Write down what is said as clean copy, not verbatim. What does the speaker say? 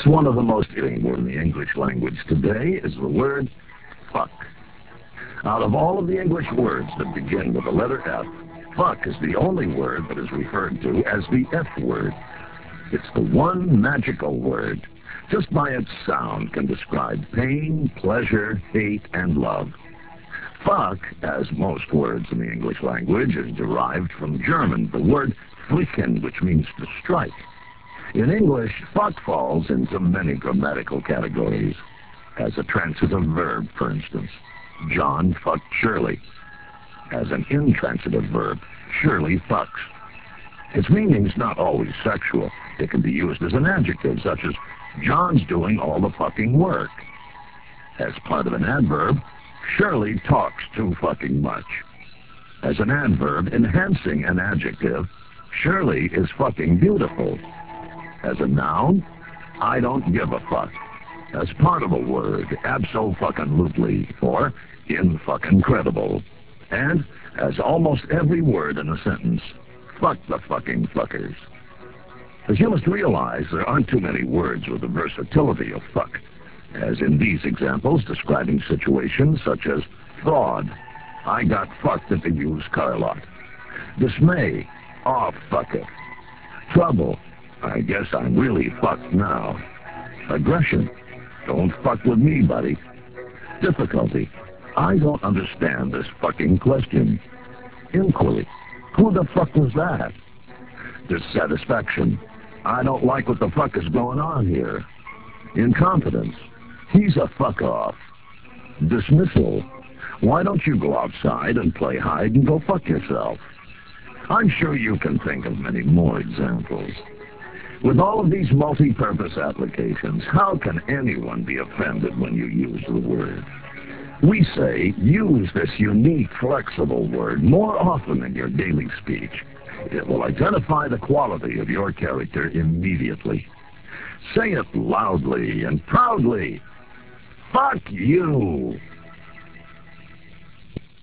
Perhaps one of the most fitting words in the English language today is the word fuck. Out of all of the English words that begin with the letter F, fuck is the only word that is referred to as the F word. It's the one magical word. Just by its sound can describe pain, pleasure, hate, and love. Fuck, as most words in the English language, is derived from German, the word flicken, which means to strike. In English, fuck falls into many grammatical categories. As a transitive verb, for instance, John fucked Shirley. As an intransitive verb, Shirley fucks. Its meaning's not always sexual. It can be used as an adjective, such as, John's doing all the fucking work. As part of an adverb, Shirley talks too fucking much. As an adverb enhancing an adjective, Shirley is fucking beautiful. As a noun, I don't give a fuck. As part of a word, abso-fucking-lutely, or in-fucking-credible. And, as almost every word in a sentence, fuck the fucking fuckers. As you must realize, there aren't too many words with the versatility of fuck, as in these examples describing situations such as fraud, I got fucked at the used car lot. Dismay, aw, fuck it. Trouble, I guess I'm really fucked now. Aggression, don't fuck with me, buddy. Difficulty, I don't understand this fucking question. Inquiry, who the fuck was that? Dissatisfaction, I don't like what the fuck is going on here. Incompetence, he's a fuck off. Dismissal, why don't you go outside and play hide and go fuck yourself? I'm sure you can think of many more examples. With all of these multi-purpose applications, how can anyone be offended when you use the word? We say, use this unique, flexible word more often in your daily speech. It will identify the quality of your character immediately. Say it loudly and proudly. Fuck you!